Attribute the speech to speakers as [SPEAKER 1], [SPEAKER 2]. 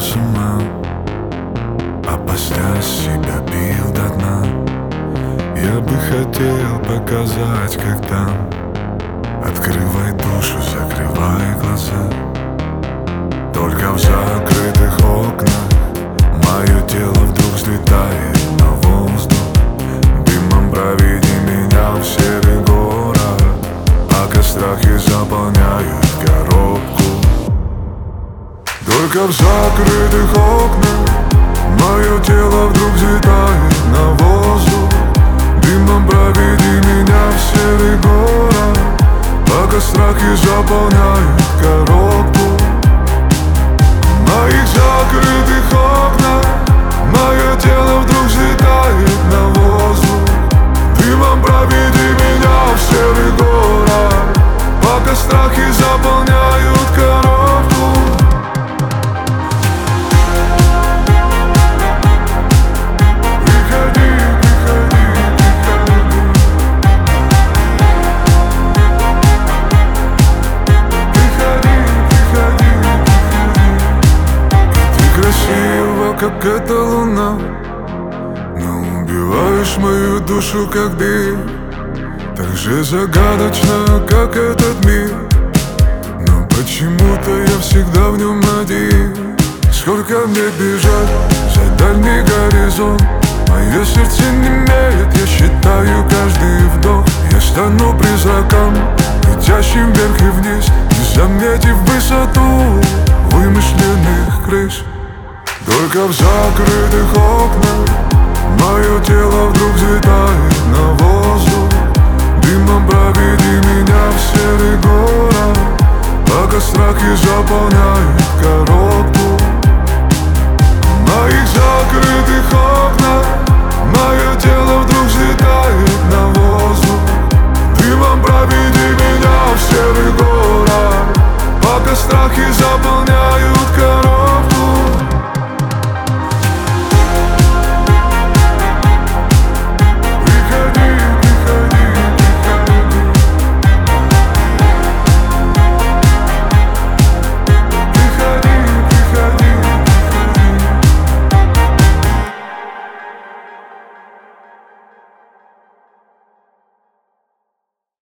[SPEAKER 1] с ума, опаснясь себя бил до дна. Я бы хотел показать, как там. Открывай душу, закрывай глаза. Только в закрытых окнах мое тело вдруг взлетает на воздух. Дымом проведи меня в серый город, пока страхи заполняют коробку. Только в закрытых окнах мое тело вдруг взлетает на воздух. Дымом проведи меня в серый город, пока страхи заполняют коробку. В моих закрытых окнах мое тело вдруг взлетает на воздух. Дымом проведи меня в серый город, пока страхи заполняют коробку. Как эта луна, но убиваешь мою душу, как дым. Так же загадочно, как этот мир, но почему-то я всегда в нем один. Сколько мне бежать за дальний горизонт, мое сердце немеет, я считаю каждый вдох. Я стану призраком, летящим вверх и вниз, не заметив высоту вымышленных крыш. Только в закрытых окнах мое тело вдруг взлетает на воздух. Дымом проведи меня в серый город, пока страхи заполняют